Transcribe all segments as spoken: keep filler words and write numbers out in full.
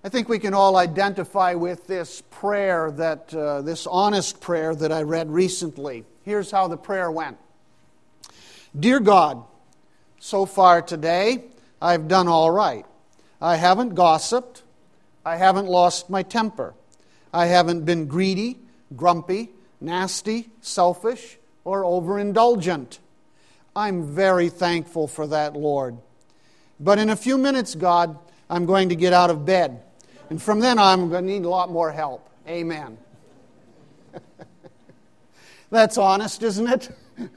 I think we can all identify with this prayer, that uh, this honest prayer that I read recently. Here's how the prayer went. Dear God, so far today, I've done all right. I haven't gossiped. I haven't lost my temper. I haven't been greedy, grumpy, nasty, selfish, or overindulgent. I'm very thankful for that, Lord. But in a few minutes, God, I'm going to get out of bed. And from then on, I'm going to need a lot more help. Amen. That's honest, isn't it?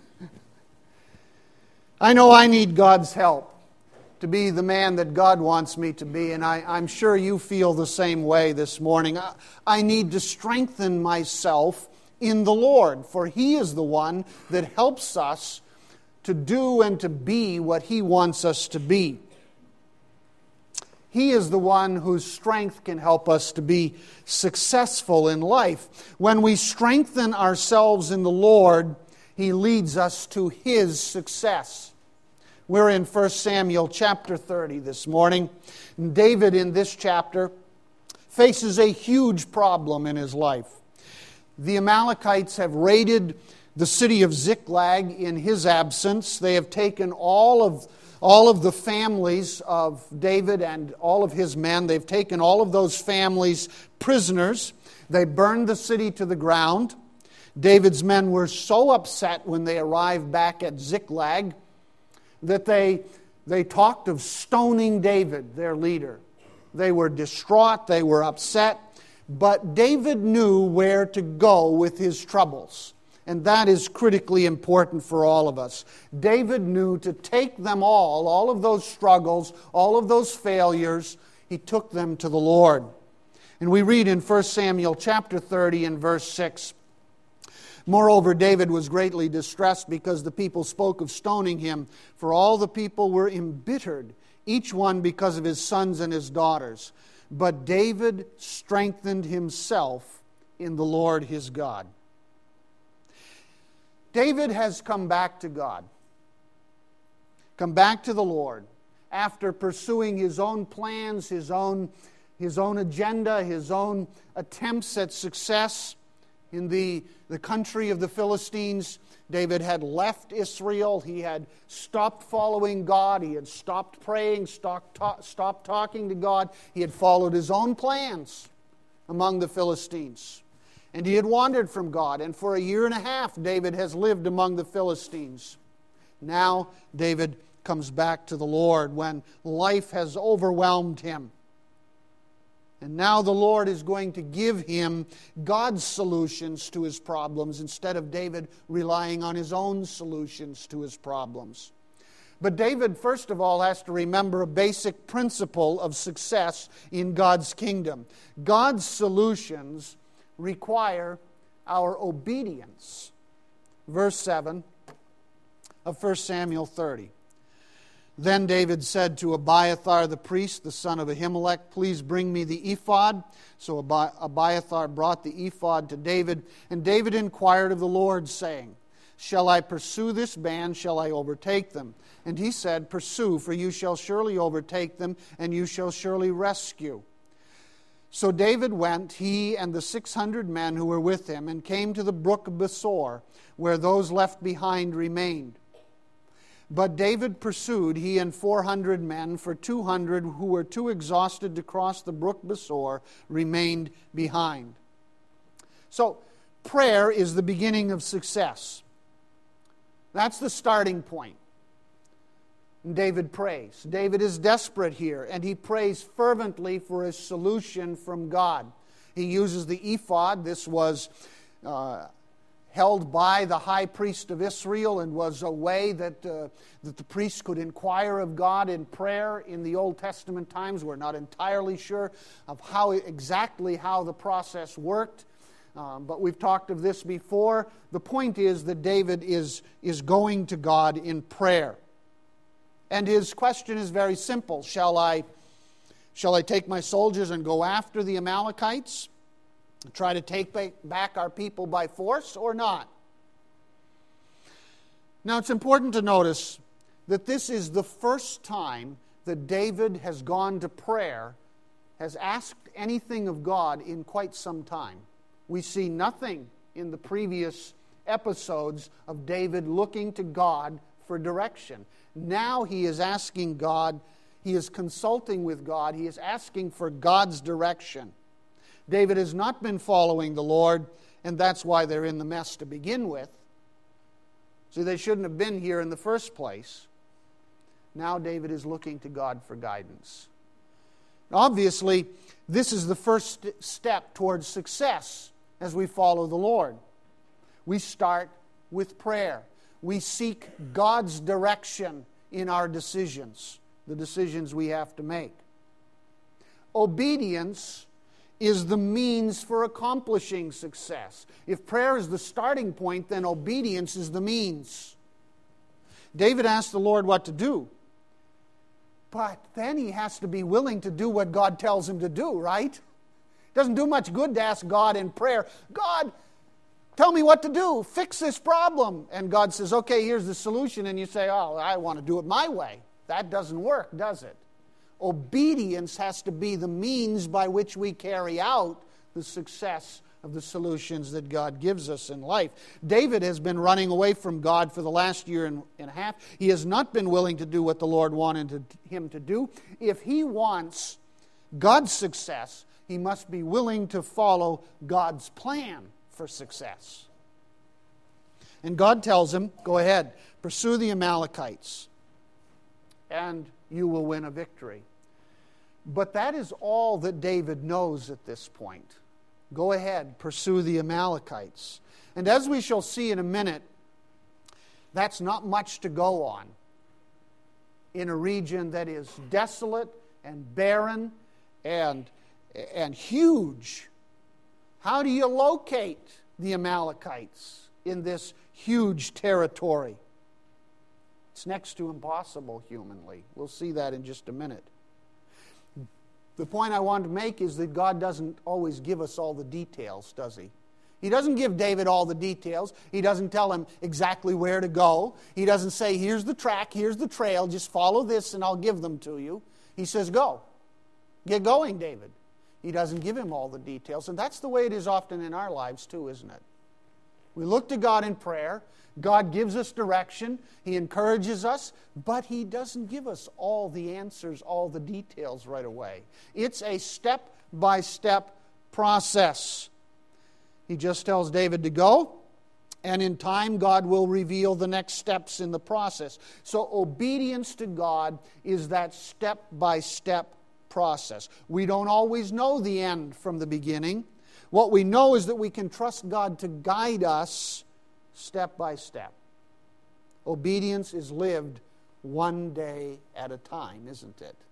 I know I need God's help to be the man that God wants me to be, and I, I'm sure you feel the same way this morning. I, I need to strengthen myself in the Lord, for He is the one that helps us to do and to be what He wants us to be. He is the one whose strength can help us to be successful in life. When we strengthen ourselves in the Lord, He leads us to His success. We're in First Samuel chapter thirty this morning. And David in this chapter faces a huge problem in his life. The Amalekites have raided the city of Ziklag in his absence. They have taken all of All of the families of David and all of his men. They've taken all of those families prisoners. They burned the city to the ground. David's men were so upset when they arrived back at Ziklag that they, they talked of stoning David, their leader. They were distraught. They were upset. But David knew where to go with his troubles. And that is critically important for all of us. David knew to take them all, all of those struggles, all of those failures, he took them to the Lord. And we read in First Samuel chapter thirty and verse six, Moreover, David was greatly distressed because the people spoke of stoning him, for all the people were embittered, each one because of his sons and his daughters. But David strengthened himself in the Lord his God. David has come back to God, come back to the Lord, after pursuing his own plans, his own, his own agenda, his own attempts at success in the, the country of the Philistines. David had left Israel. He had stopped following God. He had stopped praying, stopped, ta- stopped talking to God. He had followed his own plans among the Philistines. And he had wandered from God. And for a year and a half, David has lived among the Philistines. Now, David comes back to the Lord when life has overwhelmed him. And now the Lord is going to give him God's solutions to his problems instead of David relying on his own solutions to his problems. But David, first of all, has to remember a basic principle of success in God's kingdom. God's solutions require our obedience. Verse seven of First Samuel thirty. Then David said to Abiathar the priest, the son of Ahimelech, Please bring me the ephod. So Abiathar brought the ephod to David, and David inquired of the Lord, saying, Shall I pursue this band? Shall I overtake them? And he said, Pursue, for you shall surely overtake them, and you shall surely rescue. So David went, he and the six hundred men who were with him, and came to the brook of Besor, where those left behind remained. But David pursued, he and four hundred men, for two hundred who were too exhausted to cross the brook Besor remained behind. So, prayer is the beginning of success. That's the starting point. And David prays. David is desperate here, and he prays fervently for a solution from God. He uses the ephod. This was uh, held by the high priest of Israel and was a way that, uh, that the priest could inquire of God in prayer in the Old Testament times. We're not entirely sure of how exactly how the process worked, um, but we've talked of this before. The point is that David is, is going to God in prayer. And his question is very simple. Shall I, shall I take my soldiers and go after the Amalekites? Try to take back our people by force or not? Now it's important to notice that this is the first time that David has gone to prayer has asked anything of God in quite some time. We see nothing in the previous episodes of David looking to God for direction. Now he is asking God, he is consulting with God, he is asking for God's direction. David has not been following the Lord, and that's why they're in the mess to begin with. See, they shouldn't have been here in the first place. Now David is looking to God for guidance. Obviously, this is the first step towards success as we follow the Lord. We start with prayer. We seek God's direction in our decisions, the decisions we have to make. Obedience is the means for accomplishing success. If prayer is the starting point, then obedience is the means. David asked the Lord what to do. But then he has to be willing to do what God tells him to do, right? It doesn't do much good to ask God in prayer, God, tell me what to do. Fix this problem. And God says, okay, here's the solution. And you say, oh, I want to do it my way. That doesn't work, does it? Obedience has to be the means by which we carry out the success of the solutions that God gives us in life. David has been running away from God for the last year and a half. He has not been willing to do what the Lord wanted him to do. If he wants God's success, he must be willing to follow God's plan for success. And God tells him, go ahead, pursue the Amalekites, and you will win a victory. But that is all that David knows at this point. Go ahead, pursue the Amalekites. And as we shall see in a minute, that's not much to go on in a region that is desolate and barren and, and huge. How do you locate the Amalekites in this huge territory? It's next to impossible humanly. We'll see that in just a minute. The point I want to make is that God doesn't always give us all the details, does He? He doesn't give David all the details. He doesn't tell him exactly where to go. He doesn't say, here's the track, here's the trail, just follow this and I'll give them to you. He says, go. Get going, David. He doesn't give him all the details. And that's the way it is often in our lives too, isn't it? We look to God in prayer. God gives us direction. He encourages us, but He doesn't give us all the answers, all the details right away. It's a step-by-step process. He just tells David to go, and in time God will reveal the next steps in the process. So obedience to God is that step-by-step process. We don't always know the end from the beginning. What we know is that we can trust God to guide us step by step. Obedience is lived one day at a time, isn't it?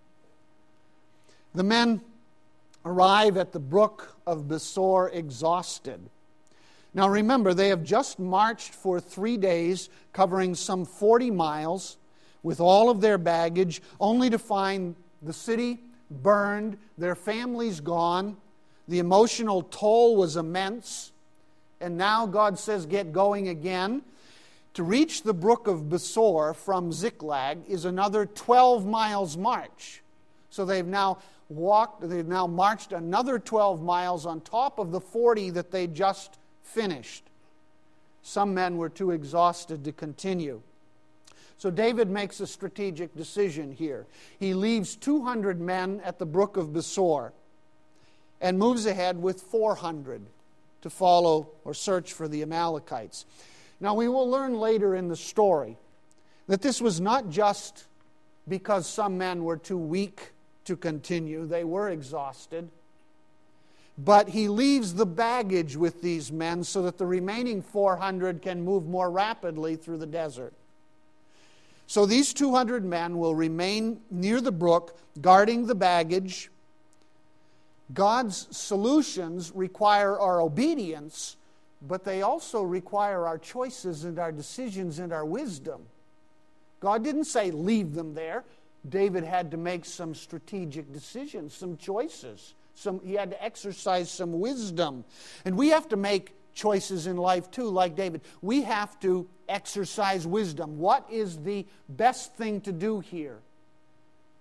The men arrive at the brook of Besor exhausted. Now remember, they have just marched for three days, covering some forty miles, with all of their baggage, only to find the city burned, their families gone. The emotional toll was immense. And now God says, get going again. To reach the brook of Besor from Ziklag is another twelve miles march. So they've now walked, they've now marched another twelve miles on top of the forty that they just finished. Some men were too exhausted to continue. So David makes a strategic decision here. He leaves two hundred men at the brook of Besor and moves ahead with four hundred to follow or search for the Amalekites. Now we will learn later in the story that this was not just because some men were too weak to continue. They were exhausted. But he leaves the baggage with these men so that the remaining four hundred can move more rapidly through the desert. So these two hundred men will remain near the brook, guarding the baggage. God's solutions require our obedience, but they also require our choices and our decisions and our wisdom. God didn't say leave them there. David had to make some strategic decisions, some choices. Some, he had to exercise some wisdom. And we have to make choices in life too, like David. We have to exercise wisdom. What is the best thing to do here?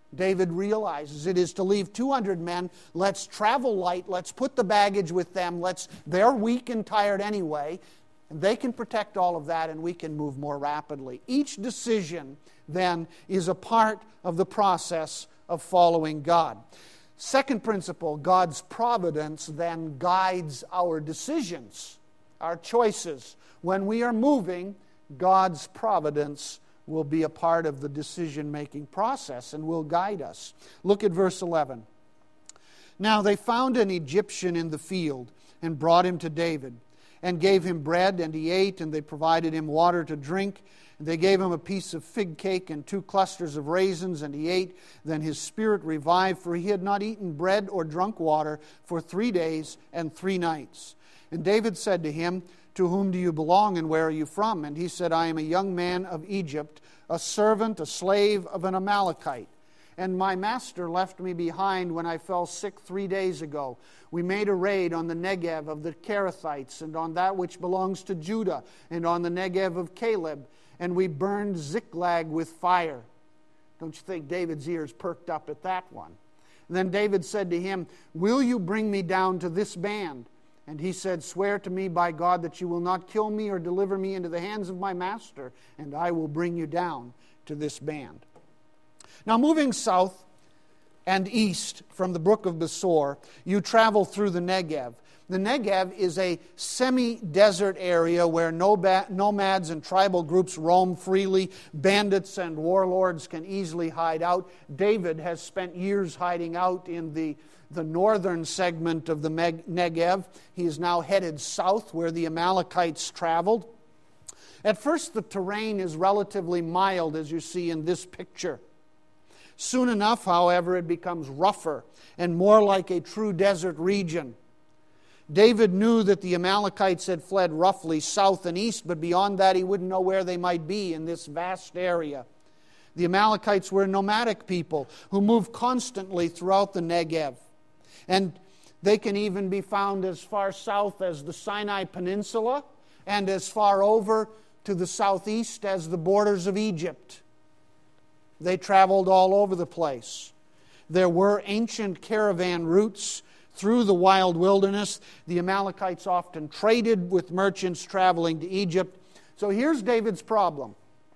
David realizes it is to leave two hundred men. Let's travel light. Let's put the baggage with them. Let's. They're weak and tired anyway. And they can protect all of that, and we can move more rapidly. Each decision, then, is a part of the process of following God. Second principle, God's providence then guides our decisions, our choices. When we are moving, God's providence will be a part of the decision-making process and will guide us. Look at verse eleven. Now they found an Egyptian in the field and brought him to David, and gave him bread, and he ate, and they provided him water to drink. They gave him a piece of fig cake and two clusters of raisins, and he ate. Then his spirit revived, for he had not eaten bread or drunk water for three days and three nights. And David said to him, "To whom do you belong, and where are you from?" And he said, "I am a young man of Egypt, a servant, a slave of an Amalekite. And my master left me behind when I fell sick three days ago. We made a raid on the Negev of the Kerethites, and on that which belongs to Judah, and on the Negev of Caleb, and we burned Ziklag with fire." Don't you think David's ears perked up at that one? And then David said to him, "Will you bring me down to this band?" And he said, "Swear to me by God that you will not kill me or deliver me into the hands of my master, and I will bring you down to this band." Now, moving south and east from the brook of Besor, you travel through the Negev. The Negev is a semi-desert area where nomads and tribal groups roam freely. Bandits and warlords can easily hide out. David has spent years hiding out in the, the northern segment of the Negev. He is now headed south where the Amalekites traveled. At first, the terrain is relatively mild, as you see in this picture. Soon enough, however, it becomes rougher and more like a true desert region. David knew that the Amalekites had fled roughly south and east, but beyond that he wouldn't know where they might be in this vast area. The Amalekites were a nomadic people who moved constantly throughout the Negev. And they can even be found as far south as the Sinai Peninsula and as far over to the southeast as the borders of Egypt. They traveled all over the place. There were ancient caravan routes through the wild wilderness. The Amalekites often traded with merchants traveling to Egypt. So here's David's problem.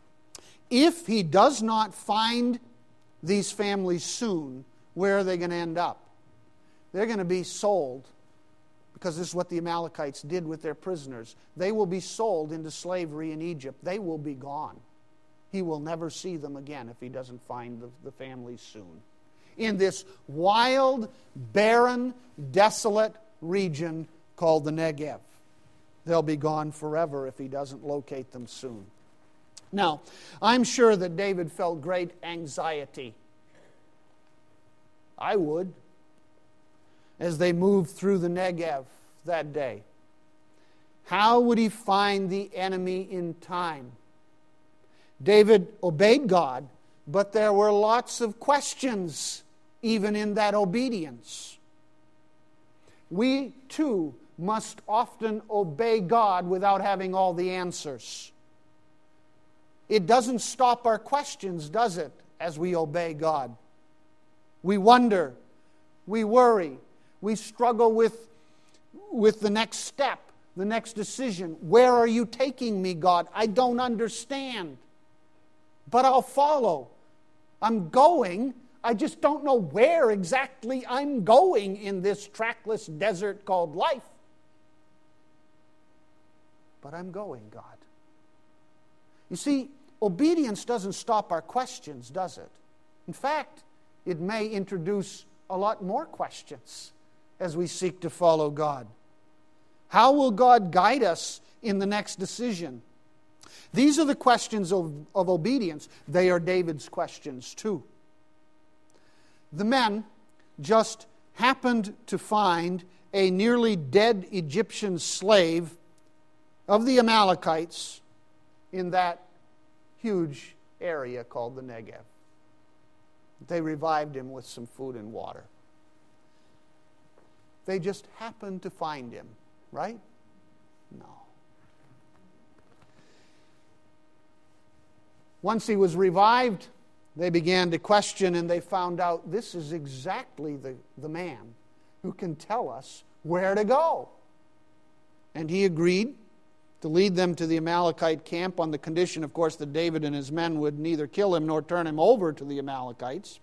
If he does not find these families soon, where are they going to end up? They're going to be sold, because this is what the Amalekites did with their prisoners. They will be sold into slavery in Egypt. They will be gone. He will never see them again if he doesn't find the, the families soon. In this wild, barren, desolate region called the Negev. They'll be gone forever if he doesn't locate them soon. Now, I'm sure that David felt great anxiety. I would, as they moved through the Negev that day. How would he find the enemy in time? David obeyed God, but there were lots of questions even in that obedience. We, too, must often obey God without having all the answers. It doesn't stop our questions, does it, as we obey God? We wonder, we worry, we struggle with, with the next step, the next decision. Where are you taking me, God? I don't understand. But I'll follow. I'm going. I just don't know where exactly I'm going in this trackless desert called life. But I'm going, God. You see, obedience doesn't stop our questions, does it? In fact, it may introduce a lot more questions as we seek to follow God. How will God guide us in the next decision? These are the questions of, of obedience. They are David's questions too. The men just happened to find a nearly dead Egyptian slave of the Amalekites in that huge area called the Negev. They revived him with some food and water. They just happened to find him, right? No. Once he was revived, They began to question, and they found out this is exactly the, the man who can tell us where to go. And he agreed to lead them to the Amalekite camp on the condition, of course, that David and his men would neither kill him nor turn him over to the Amalekites.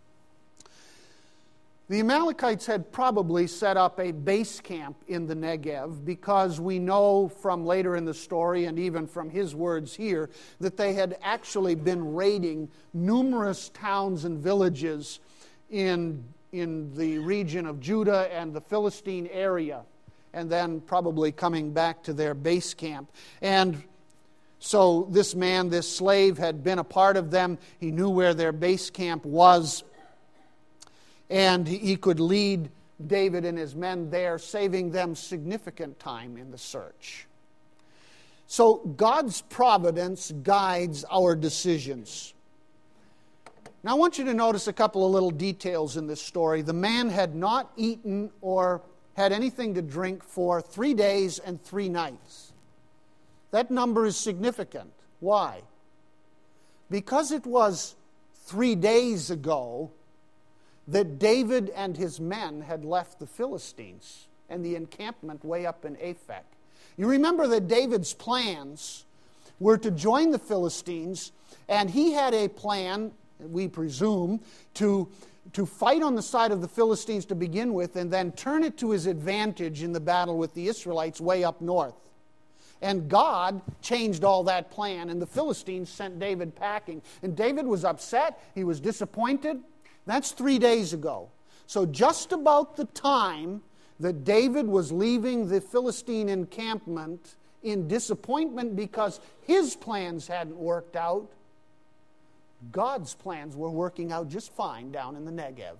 The Amalekites had probably set up a base camp in the Negev because we know from later in the story and even from his words here that they had actually been raiding numerous towns and villages in, in the region of Judah and the Philistine area, and then probably coming back to their base camp. And so this man, this slave, had been a part of them. He knew where their base camp was. And he could lead David and his men there, saving them significant time in the search. So God's providence guides our decisions. Now I want you to notice a couple of little details in this story. The man had not eaten or had anything to drink for three days and three nights. That number is significant. Why? Because it was three days ago that David and his men had left the Philistines and the encampment way up in Aphek. You remember that David's plans were to join the Philistines, and he had a plan, we presume, to, to fight on the side of the Philistines to begin with and then turn it to his advantage in the battle with the Israelites way up north. And God changed all that plan, and the Philistines sent David packing. And David was upset, he was disappointed. That's three days ago. So just about the time that David was leaving the Philistine encampment in disappointment because his plans hadn't worked out, God's plans were working out just fine down in the Negev.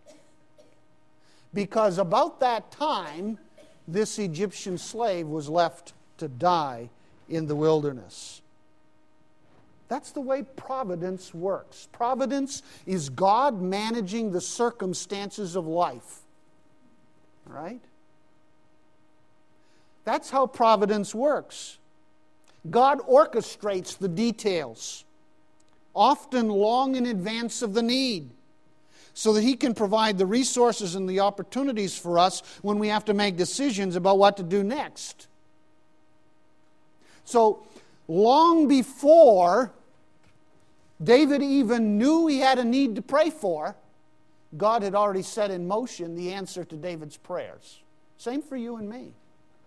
Because about that time, this Egyptian slave was left to die in the wilderness. That's the way providence works. Providence is God managing the circumstances of life. All right? That's how providence works. God orchestrates the details, often long in advance of the need, so that He can provide the resources and the opportunities for us when we have to make decisions about what to do next. So, long before David even knew he had a need to pray for, God had already set in motion the answer to David's prayers. Same for you and me.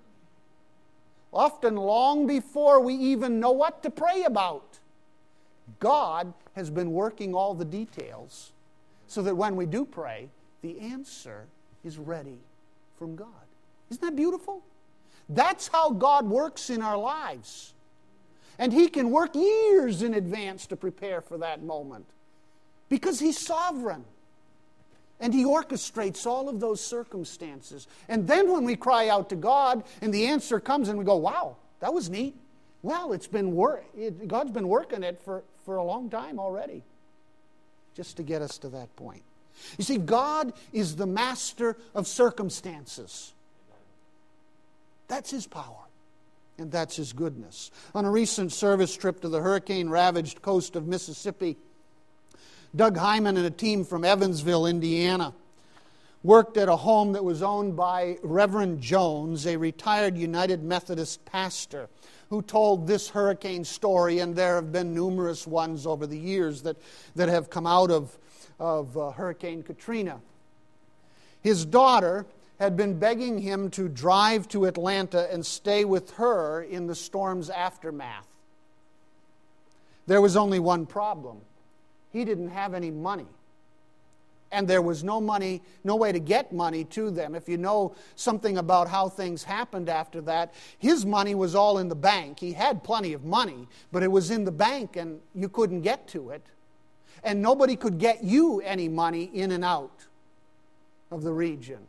Often long before we even know what to pray about, God has been working all the details so that when we do pray, the answer is ready from God. Isn't that beautiful? That's how God works in our lives. And He can work years in advance to prepare for that moment because He's sovereign. And He orchestrates all of those circumstances. And then when we cry out to God and the answer comes and we go, wow, that was neat. Well, it's been wor- it, God's been working it for, for a long time already just to get us to that point. You see, God is the master of circumstances. That's His power. And that's His goodness. On a recent service trip to the hurricane-ravaged coast of Mississippi, Doug Hyman and a team from Evansville, Indiana, worked at a home that was owned by Reverend Jones, a retired United Methodist pastor, who told this hurricane story, and there have been numerous ones over the years that, that have come out of, of uh, Hurricane Katrina. His daughter had been begging him to drive to Atlanta and stay with her in the storm's aftermath. There was only one problem. He didn't have any money. And there was no money, no way to get money to them. If you know something about how things happened after that, his money was all in the bank. He had plenty of money, but it was in the bank and you couldn't get to it. And nobody could get you any money in and out of the region.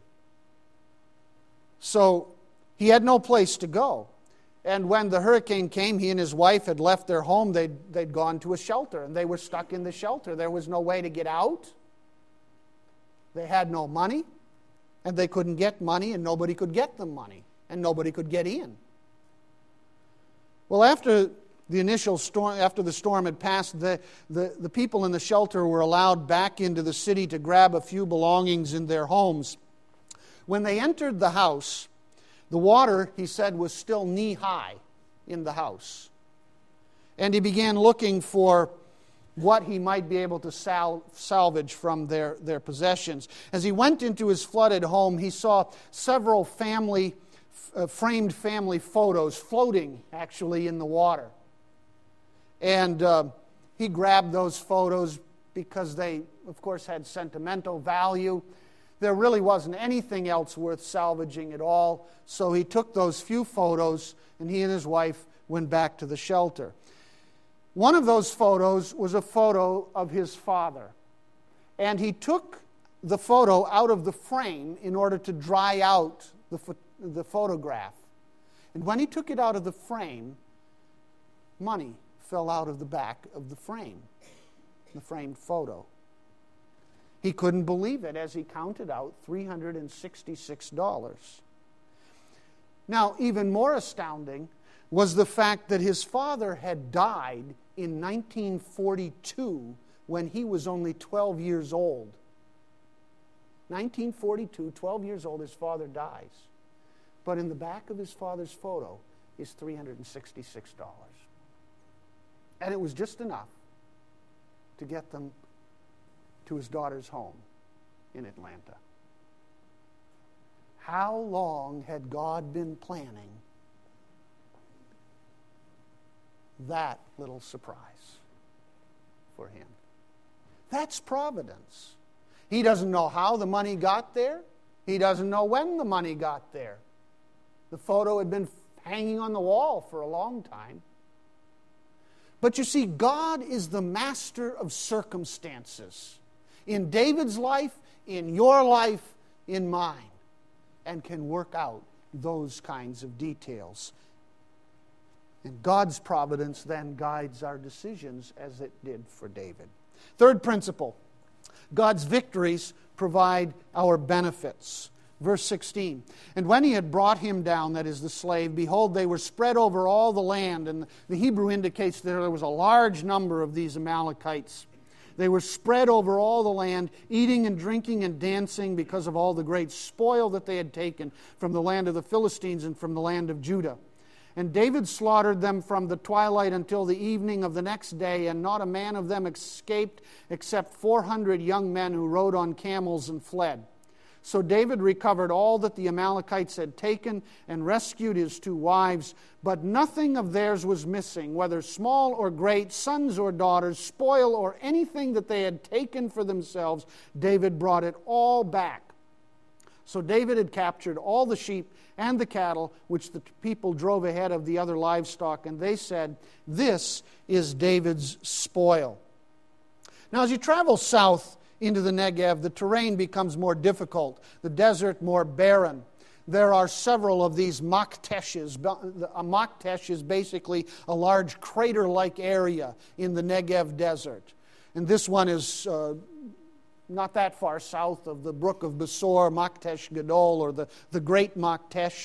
So he had no place to go. And when the hurricane came, he and his wife had left their home. They'd, they'd gone to a shelter, and they were stuck in the shelter. There was no way to get out. They had no money, and they couldn't get money, and nobody could get them money, and nobody could get in. Well, after the initial storm, after the storm had passed, the, the, the people in the shelter were allowed back into the city to grab a few belongings in their homes. When they entered the house, the water, he said, was still knee-high in the house. And he began looking for what he might be able to sal- salvage from their, their possessions. As he went into his flooded home, he saw several family, uh, framed family photos floating, actually, in the water. And uh, he grabbed those photos because they, of course, had sentimental value. There really wasn't anything else worth salvaging at all. So he took those few photos, and he and his wife went back to the shelter. One of those photos was a photo of his father. And he took the photo out of the frame in order to dry out the, pho- the photograph. And when he took it out of the frame, money fell out of the back of the frame, the framed photo. He couldn't believe it as he counted out three hundred sixty-six dollars. Now, even more astounding was the fact that his father had died in nineteen forty-two when he was only twelve years old. nineteen forty-two, twelve years old, his father dies. But in the back of his father's photo is three hundred sixty-six dollars. And it was just enough to get them to his daughter's home in Atlanta. How long had God been planning that little surprise for him? That's providence. He doesn't know how the money got there. He doesn't know when the money got there. The photo had been hanging on the wall for a long time. But you see, God is the master of circumstances. In David's life, in your life, in mine. And can work out those kinds of details. And God's providence then guides our decisions as it did for David. Third principle, God's victories provide our benefits. Verse sixteen, and when he had brought him down, that is the slave, behold, they were spread over all the land. And the Hebrew indicates that there was a large number of these Amalekites. They were spread over all the land, eating and drinking and dancing because of all the great spoil that they had taken from the land of the Philistines and from the land of Judah. And David slaughtered them from the twilight until the evening of the next day, and not a man of them escaped except four hundred young men who rode on camels and fled. So David recovered all that the Amalekites had taken and rescued his two wives, but nothing of theirs was missing, whether small or great, sons or daughters, spoil or anything that they had taken for themselves. David brought it all back. So David had captured all the sheep and the cattle, which the people drove ahead of the other livestock, and they said, "This is David's spoil." Now, as you travel south into the Negev, the terrain becomes more difficult, the desert more barren. There are several of these makteshes. A maktesh is basically a large crater-like area in the Negev desert. And this one is uh, not that far south of the brook of Besor, Maktesh Gadol, or the, the Great Maktesh.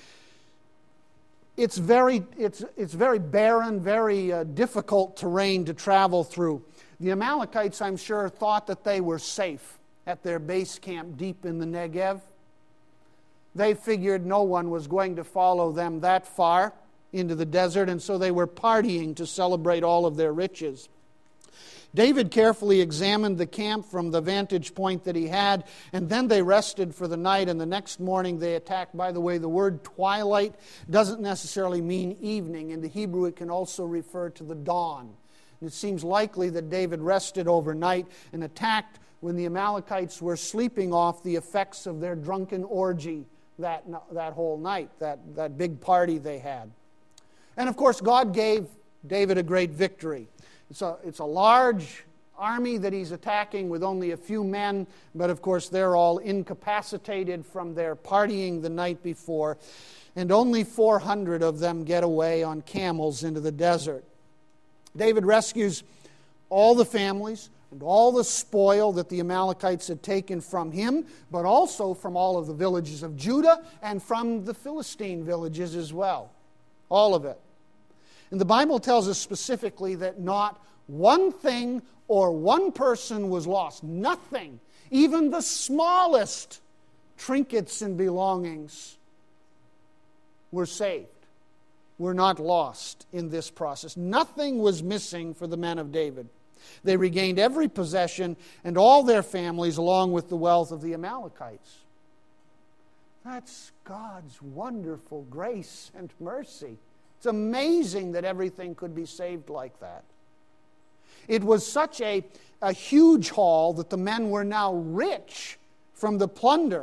It's very, it's, it's very barren, very uh, difficult terrain to travel through. The Amalekites, I'm sure, thought that they were safe at their base camp deep in the Negev. They figured no one was going to follow them that far into the desert, and so they were partying to celebrate all of their riches. David carefully examined the camp from the vantage point that he had, and then they rested for the night, and the next morning they attacked. By the way, the word twilight doesn't necessarily mean evening. In the Hebrew, it can also refer to the dawn. It seems likely that David rested overnight and attacked when the Amalekites were sleeping off the effects of their drunken orgy that, that whole night, that, that big party they had. And of course, God gave David a great victory. It's a, it's a large army that he's attacking with only a few men, but of course they're all incapacitated from their partying the night before, and only four hundred of them get away on camels into the desert. David rescues all the families and all the spoil that the Amalekites had taken from him, but also from all of the villages of Judah and from the Philistine villages as well. All of it. And the Bible tells us specifically that not one thing or one person was lost. Nothing, even the smallest trinkets and belongings, were saved, were not lost in this process. Nothing was missing for the men of David. They regained every possession and all their families, along with the wealth of the Amalekites. That's God's wonderful grace and mercy. It's amazing that everything could be saved like that. It was such a, a huge haul that the men were now rich from the plunder.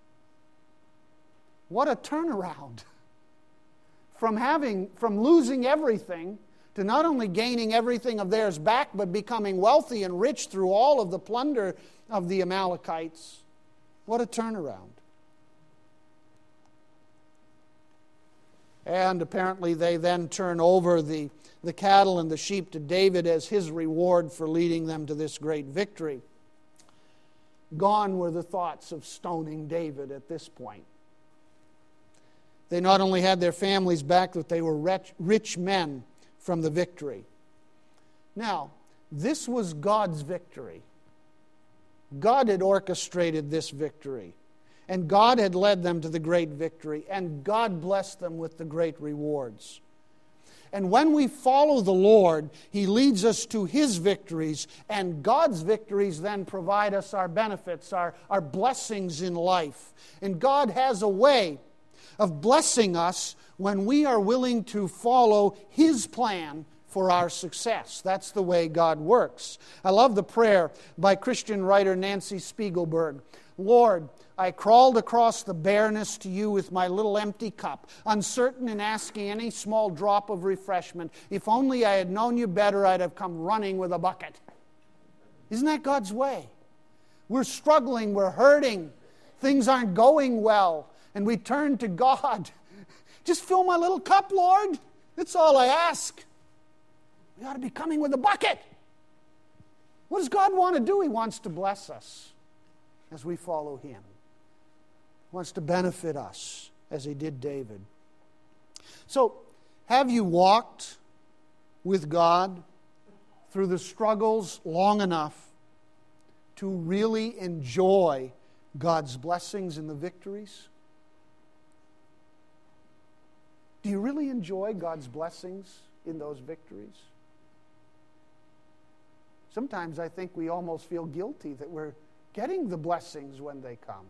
What a turnaround. From having, from losing everything to not only gaining everything of theirs back, but becoming wealthy and rich through all of the plunder of the Amalekites. What a turnaround. And apparently they then turn over the, the cattle and the sheep to David as his reward for leading them to this great victory. Gone were the thoughts of stoning David at this point. They not only had their families back, but they were rich, rich men from the victory. Now, this was God's victory. God had orchestrated this victory. And God had led them to the great victory. And God blessed them with the great rewards. And when we follow the Lord, He leads us to His victories. And God's victories then provide us our benefits, our, our blessings in life. And God has a way of blessing us when we are willing to follow His plan for our success. That's the way God works. I love the prayer by Christian writer Nancy Spiegelberg. Lord, I crawled across the bareness to you with my little empty cup, uncertain in asking any small drop of refreshment. If only I had known you better, I'd have come running with a bucket. Isn't that God's way? We're struggling, we're hurting, things aren't going well, and we turn to God. Just fill my little cup, Lord. That's all I ask. We ought to be coming with a bucket. What does God want to do? He wants to bless us as we follow Him. He wants to benefit us as He did David. So, have you walked with God through the struggles long enough to really enjoy God's blessings and the victories? Do you really enjoy God's blessings in those victories? Sometimes I think we almost feel guilty that we're getting the blessings when they come.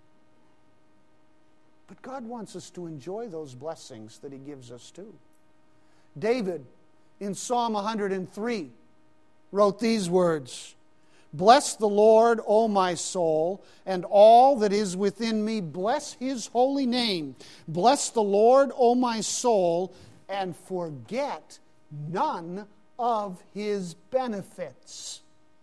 But God wants us to enjoy those blessings that He gives us too. David, in Psalm one hundred three, wrote these words, Bless the Lord, O my soul, and all that is within me. Bless His holy name. Bless the Lord, O my soul, and forget none of His benefits.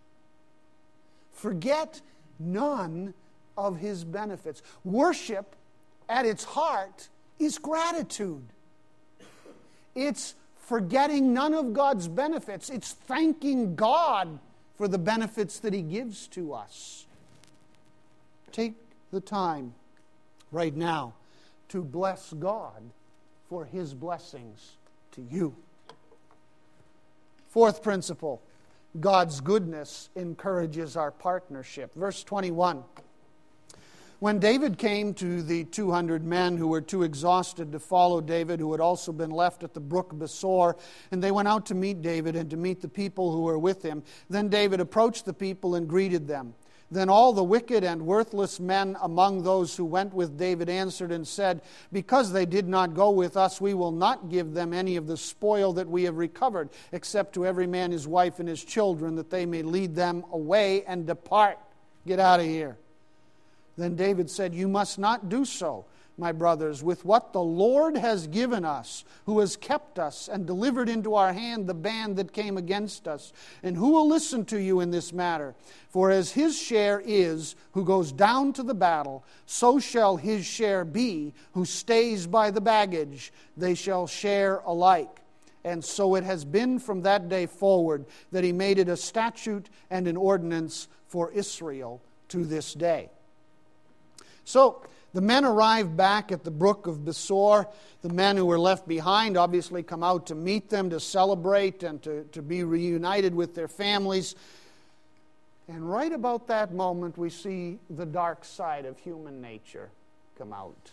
Forget none of His benefits. Worship, at its heart, is gratitude. It's forgetting none of God's benefits. It's thanking God for the benefits that He gives to us. Take the time right now to bless God for His blessings to you. Fourth principle, God's goodness encourages our partnership. Verse twenty-one. When David came to the two hundred men who were too exhausted to follow David, who had also been left at the brook Besor, and they went out to meet David and to meet the people who were with him, then David approached the people and greeted them. Then all the wicked and worthless men among those who went with David answered and said, Because they did not go with us, we will not give them any of the spoil that we have recovered, except to every man his wife and his children, that they may lead them away and depart. Get out of here. Then David said, You must not do so, my brothers, with what the Lord has given us, who has kept us and delivered into our hand the band that came against us. And who will listen to you in this matter? For as his share is, who goes down to the battle, so shall his share be, who stays by the baggage. They shall share alike. And so it has been from that day forward that he made it a statute and an ordinance for Israel to this day. So the men arrive back at the brook of Besor. The men who were left behind obviously come out to meet them, to celebrate and to, to be reunited with their families. And right about that moment, we see the dark side of human nature come out.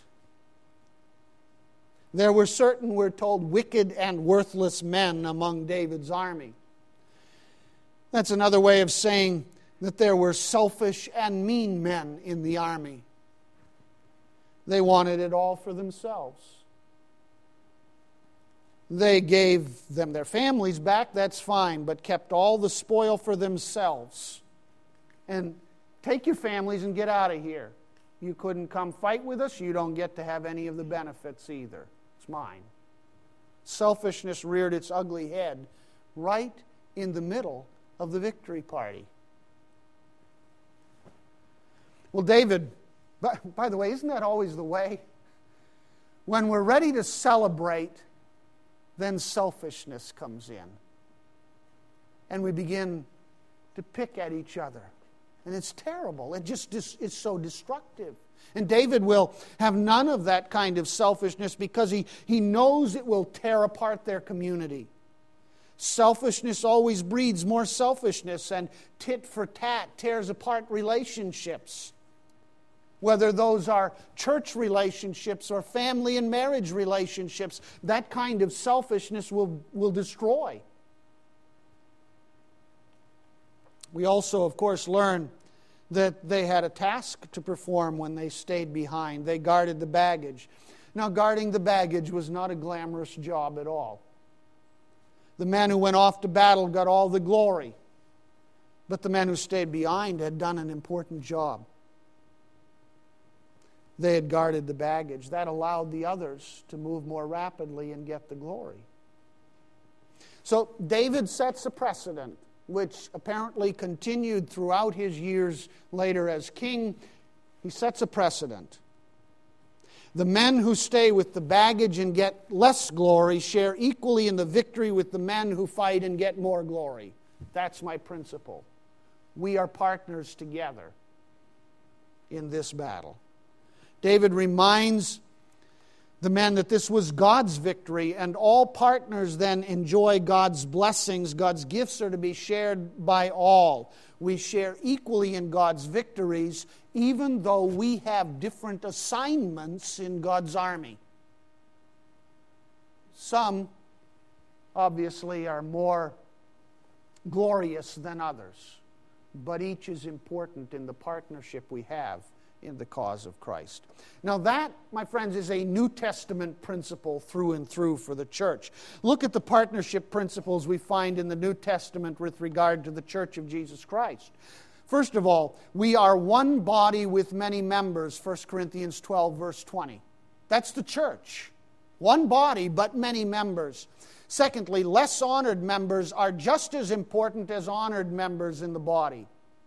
There were certain, we're told, wicked and worthless men among David's army. That's another way of saying that there were selfish and mean men in the army. They wanted it all for themselves. They gave them their families back, that's fine, but kept all the spoil for themselves. And take your families and get out of here. You couldn't come fight with us, you don't get to have any of the benefits either. It's mine. Selfishness reared its ugly head right in the middle of the victory party. Well, David, by, by the way, isn't that always the way? When we're ready to celebrate, then selfishness comes in. And we begin to pick at each other. And it's terrible. It just is so destructive. And David will have none of that kind of selfishness because he, he knows it will tear apart their community. Selfishness always breeds more selfishness, and tit for tat tears apart relationships. Whether those are church relationships or family and marriage relationships, that kind of selfishness will, will destroy. We also, of course, learn that they had a task to perform when they stayed behind. They guarded the baggage. Now, guarding the baggage was not a glamorous job at all. The men who went off to battle got all the glory, but the men who stayed behind had done an important job. They had guarded the baggage. That allowed the others to move more rapidly and get the glory. So David sets a precedent, which apparently continued throughout his years later as king. He sets a precedent. The men who stay with the baggage and get less glory share equally in the victory with the men who fight and get more glory. That's my principle. We are partners together in this battle. David reminds the men that this was God's victory, and all partners then enjoy God's blessings. God's gifts are to be shared by all. We share equally in God's victories, even though we have different assignments in God's army. Some, obviously, are more glorious than others, but each is important in the partnership we have in the cause of Christ. Now that, my friends, is a New Testament principle through and through for the church. Look at the partnership principles we find in the New Testament with regard to the Church of Jesus Christ. First of all, we are one body with many members, First Corinthians twelve, verse twenty. That's the church. One body, but many members. Secondly, less honored members are just as important as honored members in the body.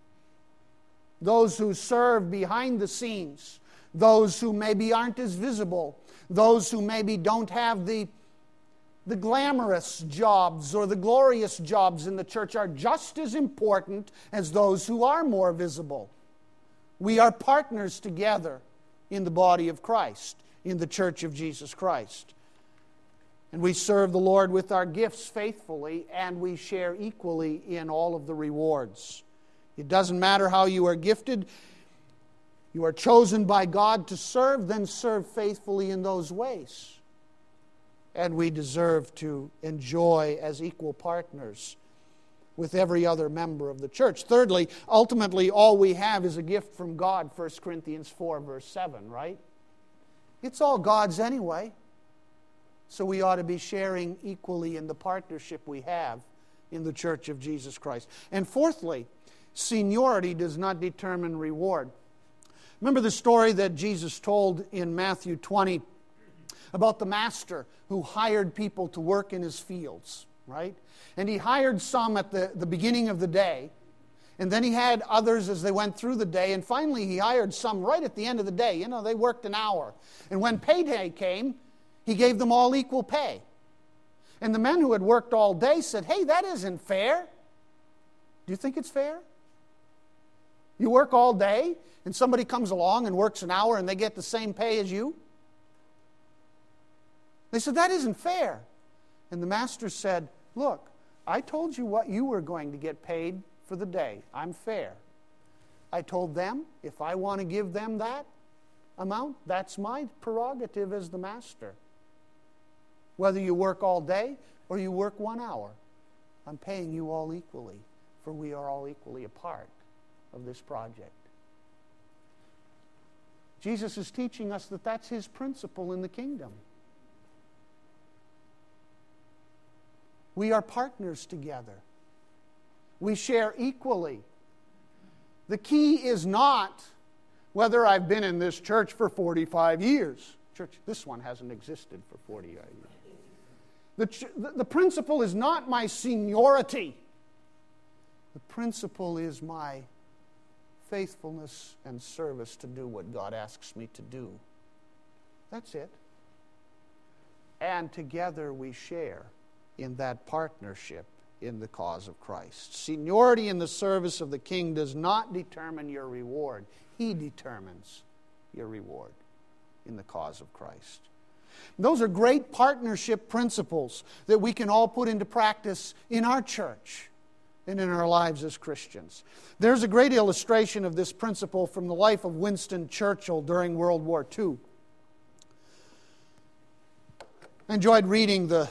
Those who serve behind the scenes, those who maybe aren't as visible, those who maybe don't have the, the glamorous jobs or the glorious jobs in the church are just as important as those who are more visible. We are partners together in the body of Christ, in the church of Jesus Christ. And we serve the Lord with our gifts faithfully, and we share equally in all of the rewards. It doesn't matter how you are gifted. You are chosen by God to serve, then serve faithfully in those ways. And we deserve to enjoy as equal partners with every other member of the church. Thirdly, ultimately, all we have is a gift from God, First Corinthians four, verse seven, right? It's all God's anyway. So we ought to be sharing equally in the partnership we have in the church of Jesus Christ. And fourthly, seniority does not determine reward. Remember the story that Jesus told in Matthew twenty about the master who hired people to work in his fields, right? And he hired some at the, the beginning of the day, and then he had others as they went through the day, and finally he hired some right at the end of the day. You know, they worked an hour. And when payday came, he gave them all equal pay. And the men who had worked all day said, "Hey, that isn't fair." Do you think it's fair? You work all day, and somebody comes along and works an hour, and they get the same pay as you? They said, that isn't fair. And the master said, look, I told you what you were going to get paid for the day. I'm fair. I told them, if I want to give them that amount, that's my prerogative as the master. Whether you work all day or you work one hour, I'm paying you all equally, for we are all equally a part of this project. Jesus is teaching us that that's his principle in the kingdom. We are partners together. We share equally. The key is not whether I've been in this church for forty-five years. Church, this one hasn't existed for forty-five years. The, ch- the principle is not my seniority. The principle is my faithfulness and service to do what God asks me to do. That's it. And together we share in that partnership in the cause of Christ. Seniority in the service of the King does not determine your reward. He determines your reward in the cause of Christ. Those are great partnership principles that we can all put into practice in our church and in our lives as Christians. There's a great illustration of this principle from the life of Winston Churchill during World War Two. I enjoyed reading the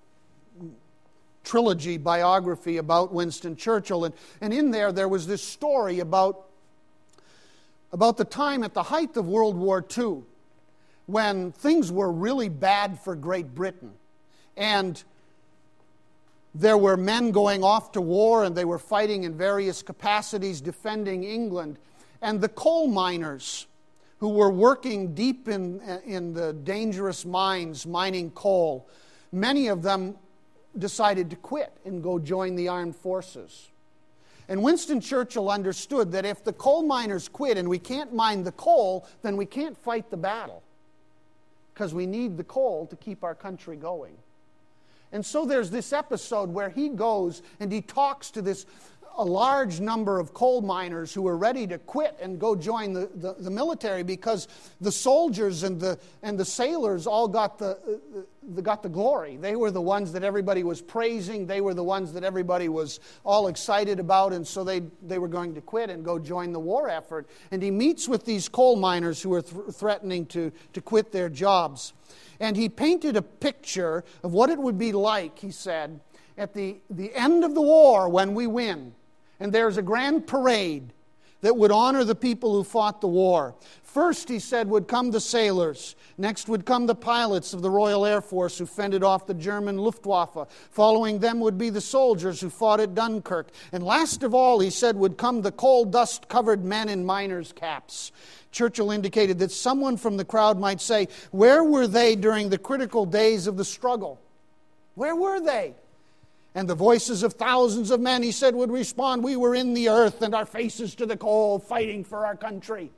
trilogy biography about Winston Churchill, and, and in there there was this story about, about the time at the height of World War Two when things were really bad for Great Britain. And there were men going off to war, and they were fighting in various capacities defending England. And the coal miners who were working deep in, in the dangerous mines, mining coal, many of them decided to quit and go join the armed forces. And Winston Churchill understood that if the coal miners quit and we can't mine the coal, then we can't fight the battle, because we need the coal to keep our country going. And so there's this episode where he goes and he talks to this a large number of coal miners who are ready to quit and go join the, the, the military, because the soldiers and the and the sailors all got the, uh, the got the glory. They were the ones that everybody was praising. They were the ones that everybody was all excited about, and so they they were going to quit and go join the war effort. And he meets with these coal miners who are th- threatening to, to quit their jobs. And he painted a picture of what it would be like, he said, at the, the end of the war when we win. And there's a grand parade that would honor the people who fought the war. First, he said, would come the sailors. Next would come the pilots of the Royal Air Force who fended off the German Luftwaffe. Following them would be the soldiers who fought at Dunkirk. And last of all, he said, would come the coal dust-covered men in miners' caps. Churchill indicated that someone from the crowd might say, where were they during the critical days of the struggle? Where were they? And the voices of thousands of men, he said, would respond, we were in the earth and our faces to the coal, fighting for our country.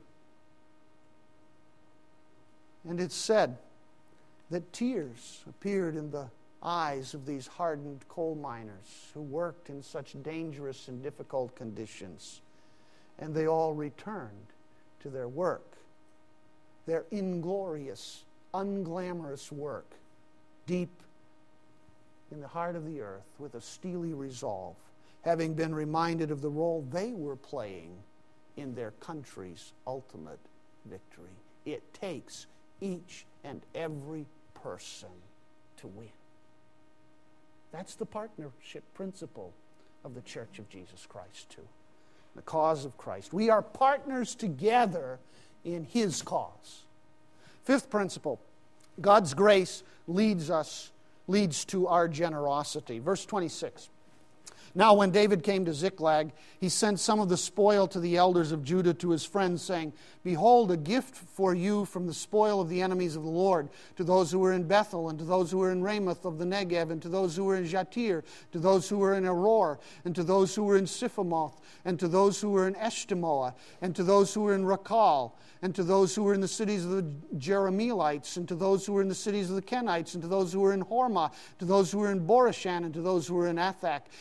And it's said that tears appeared in the eyes of these hardened coal miners who worked in such dangerous and difficult conditions. And they all returned to their work, their inglorious, unglamorous work, deep in the heart of the earth, with a steely resolve, having been reminded of the role they were playing in their country's ultimate victory. It takes each and every person to win. That's the partnership principle of the Church of Jesus Christ too. The cause of Christ. We are partners together in His cause. Fifth principle, God's grace leads us leads to our generosity. Verse twenty-six. Now when David came to Ziklag, he sent some of the spoil to the elders of Judah to his friends, saying, behold, a gift for you from the spoil of the enemies of the Lord, to those who were in Bethel, and to those who were in Ramoth of the Negev, and to those who were in Jatir, to those who were in Aror, and to those who were in Siphamoth, and to those who were in Eshtemoa, and to those who were in Rakal, and to those who were in the cities of the Jerahmeelites, and to those who were in the cities of the Kenites, and to those who were in Hormah, to those who were in Borashan, and to those who were in Athak, and to those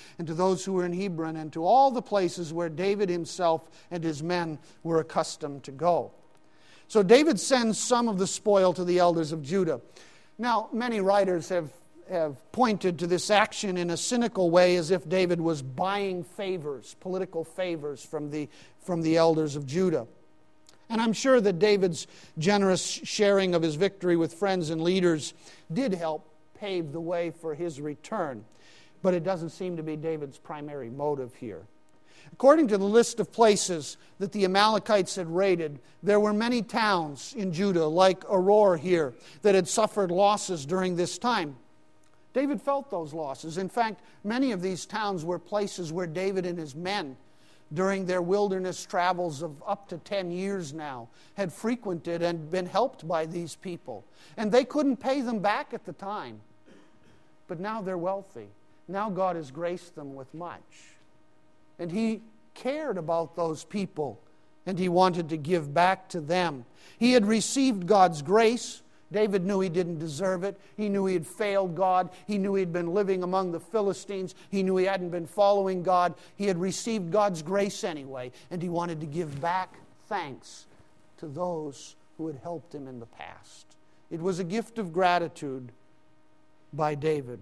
those who were in Hebron and to all the places where David himself and his men were accustomed to go. So David sends some of the spoil to the elders of Judah. Now, many writers have, have pointed to this action in a cynical way as if David was buying favors, political favors from the, from the elders of Judah. And I'm sure that David's generous sharing of his victory with friends and leaders did help pave the way for his return. But it doesn't seem to be David's primary motive here. According to the list of places that the Amalekites had raided, there were many towns in Judah, like Aroer here, that had suffered losses during this time. David felt those losses. In fact, many of these towns were places where David and his men, during their wilderness travels of up to ten years now, had frequented and been helped by these people. And they couldn't pay them back at the time. But now they're wealthy. Now God has graced them with much. And he cared about those people, and he wanted to give back to them. He had received God's grace. David knew he didn't deserve it. He knew he had failed God. He knew he had been living among the Philistines. He knew he hadn't been following God. He had received God's grace anyway, and he wanted to give back thanks to those who had helped him in the past. It was a gift of gratitude by David.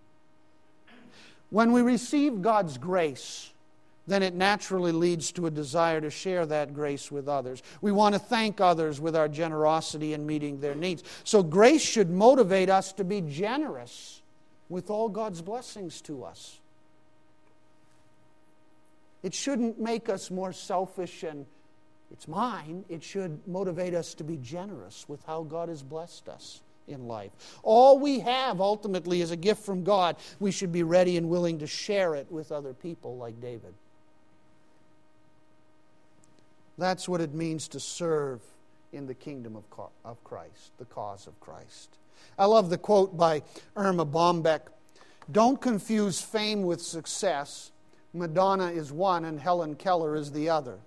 When we receive God's grace, then it naturally leads to a desire to share that grace with others. We want to thank others with our generosity in meeting their needs. So grace should motivate us to be generous with all God's blessings to us. It shouldn't make us more selfish and it's mine. It should motivate us to be generous with how God has blessed us in life. All we have ultimately is a gift from God. We should be ready and willing to share it with other people like David. That's what it means to serve in the kingdom of of Christ, the cause of Christ. I love the quote by Irma Bombeck. Don't confuse fame with success. Madonna is one and Helen Keller is the other.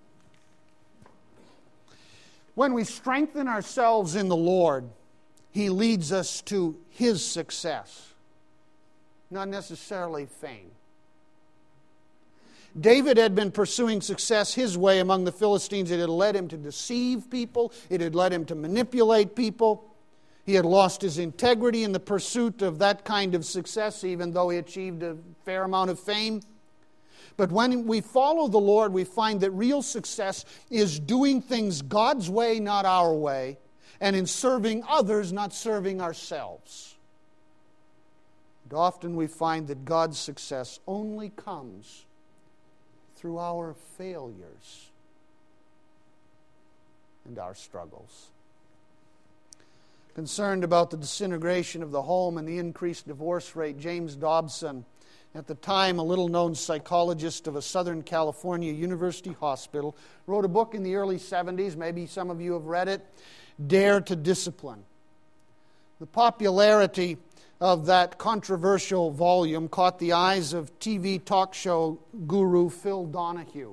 When we strengthen ourselves in the Lord, He leads us to His success, not necessarily fame. David had been pursuing success his way among the Philistines. It had led him to deceive people. It had led him to manipulate people. He had lost his integrity in the pursuit of that kind of success, even though he achieved a fair amount of fame. But when we follow the Lord, we find that real success is doing things God's way, not our way, and in serving others, not serving ourselves. And often we find that God's success only comes through our failures and our struggles. Concerned about the disintegration of the home and the increased divorce rate, James Dobson, at the time a little-known psychologist of a Southern California University hospital, wrote a book in the early seventies, maybe some of you have read it, Dare to Discipline. The popularity of that controversial volume caught the eyes of T V talk show guru Phil Donahue.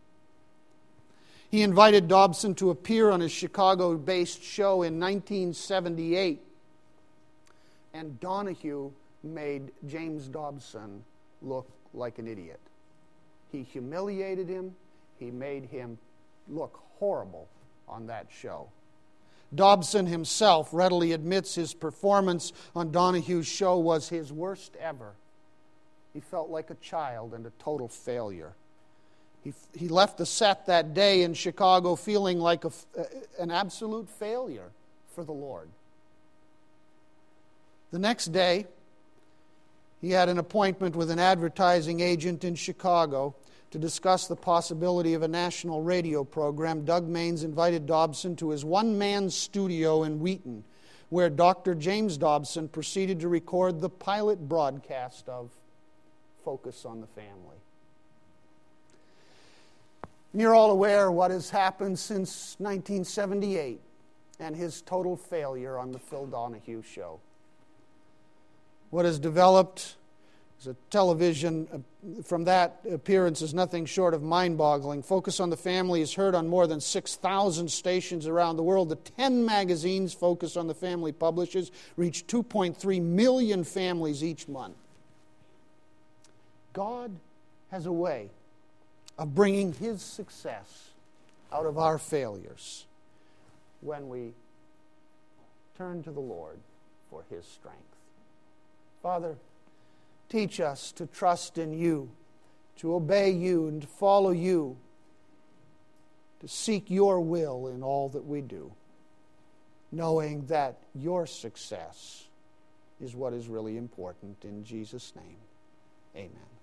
He invited Dobson to appear on his Chicago-based show in nineteen seventy-eight, and Donahue made James Dobson look like an idiot. He humiliated him. He made him look horrible on that show. Dobson himself readily admits his performance on Donahue's show was his worst ever. He felt like a child and a total failure. He, he left the set that day in Chicago feeling like a, an absolute failure for the Lord. The next day, he had an appointment with an advertising agent in Chicago to discuss the possibility of a national radio program. Doug Maines invited Dobson to his one-man studio in Wheaton, where Doctor James Dobson proceeded to record the pilot broadcast of Focus on the Family. And you're all aware of what has happened since nineteen seventy-eight and his total failure on the Phil Donahue show. What has developed as a television from that appearance is nothing short of mind-boggling. Focus on the Family is heard on more than six thousand stations around the world. The ten magazines Focus on the Family publishes reach two point three million families each month. God has a way of bringing His success out of our failures when we turn to the Lord for His strength. Father, teach us to trust in You, to obey You, and to follow You, to seek Your will in all that we do, knowing that Your success is what is really important. In Jesus' name, amen.